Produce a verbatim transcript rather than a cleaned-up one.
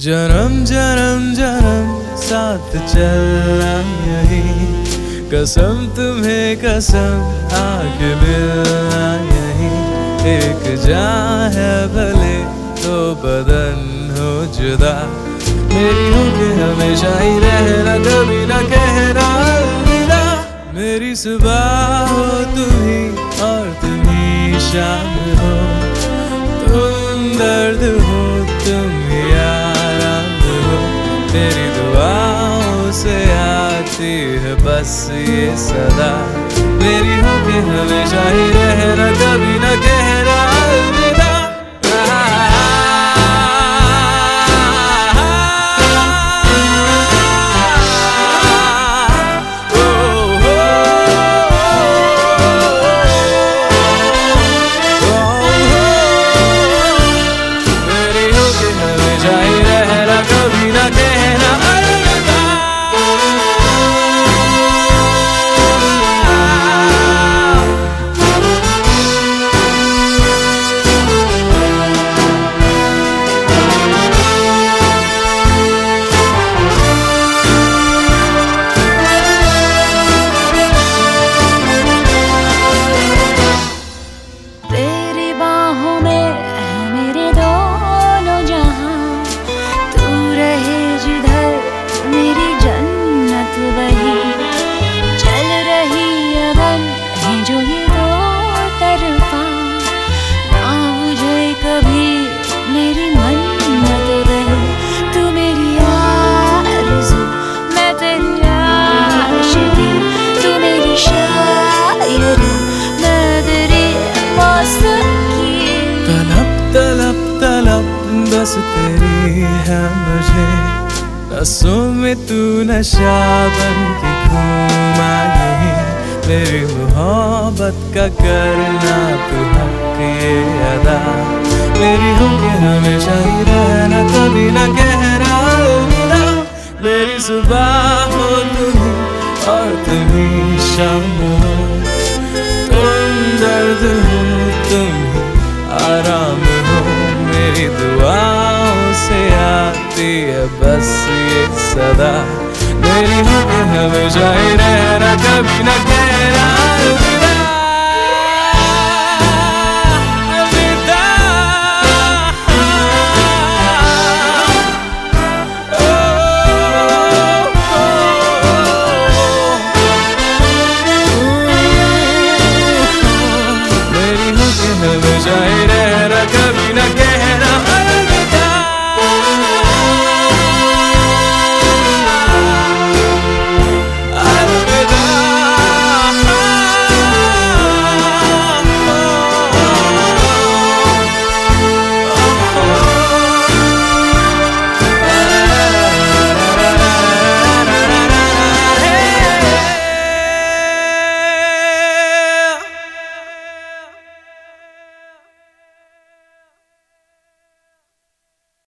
जन्म जन्म जन्म साथ चलना यही, कसम तुम्हें कसम आगे मिलना यही। एक जान है भले तो बदन हो जुदा, मेरी होके हमेशा ही रहना, कभी ना कहना अलविदा। मेरी सुबह हो तुम ही और तुम ही शाम हो, तुम दर्द हो तुम ही आराम हो। तेरी दुआओं से आती है बस ये सदा, मेरी होके हमेशा ही रहना, कभी ना कहना अलविदा। बस तेरी है मुझे रसों में, तू नशा बन के घूमा यही। मेरी मोहब्बत का करना तू हक ये अदा, मेरी होके हमेशा ही रहना, कभी ना कहना अलविदा। मेरी सुबह हो तुम और तुम ही शाम हो, तुम दर्द हो तुम ही आराम हो। मेरी दुआओं से आती है बस ये सदा, मेरी होके हमेशा ही रहना, कभी ना कहना अलविदा।